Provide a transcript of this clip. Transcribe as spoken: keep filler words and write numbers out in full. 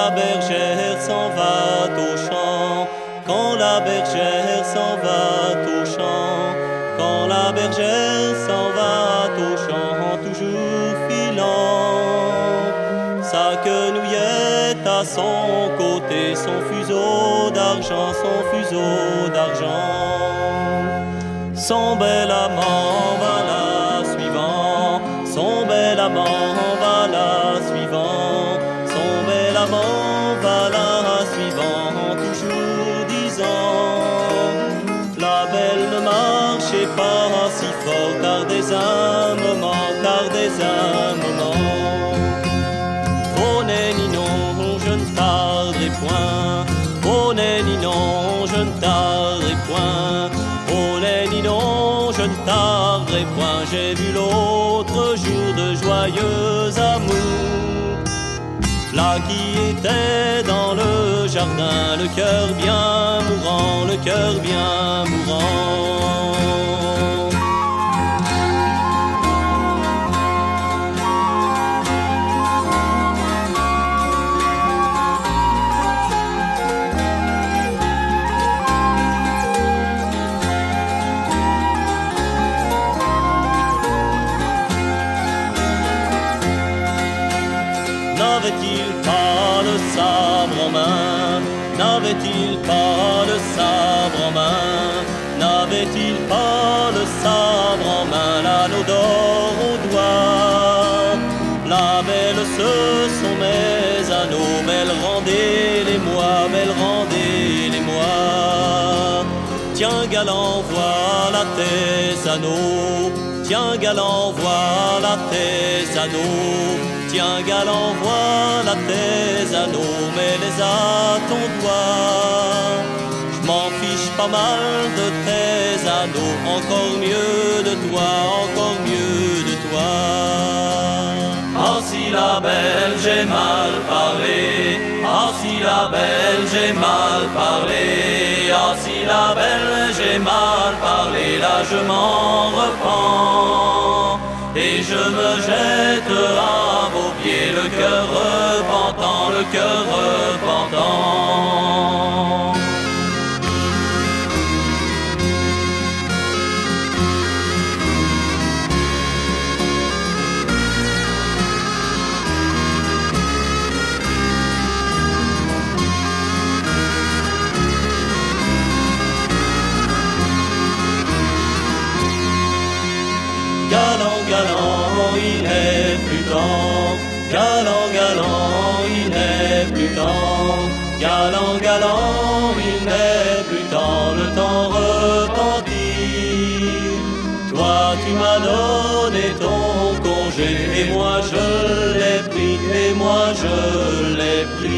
la bergère s'en va au champ, quand la bergère s'en va au champ, quand la bergère s'en va au champ, toujours filant, sa quenouillette à son côté, son fuseau d'argent, son fuseau d'argent, son bel amant va la suivant, son bel amant va la suivant, son bel amant va la suivant, toujours disant, la belle ne marchez pas si fort, tardez un moment, tardez un moment. Oh nenni non, je ne tarderai point, oh nenni non, je ne tarderai point, oh nenni non, je ne tarderai point, j'ai vu l'autre jour de joyeux amour, là qui était dans le jardin, le cœur bien mourant, le cœur bien mourant. N'avait-il pas le sabre en main? N'avait-il pas le sabre en main? N'avait-il pas le sabre en main? L'anneau d'or au doigt. La belle, ce sont mes anneaux. Belle, rendez-les-moi, belle, rendez-les-moi. Tiens, galant, voilà tes anneaux. Tiens, galant, voilà tes anneaux. Tiens, galant, voilà tes anneaux, mais les à ton doigt. Je m'en fiche pas mal de tes anneaux, encore mieux de toi, encore mieux de toi. Ah si la belle, j'ai mal parlé, ah si la belle, j'ai mal parlé, ah si la belle, j'ai mal parlé, là je m'en repens. Et je me jette à vos pieds, le cœur repentant, le cœur repentant. Galant, galant, il n'est plus temps. Galant, galant, il n'est plus temps. Galant, galant, il n'est plus temps. Le temps repentir. Toi, tu m'as donné ton congé, et moi je l'ai pris, et moi je l'ai pris.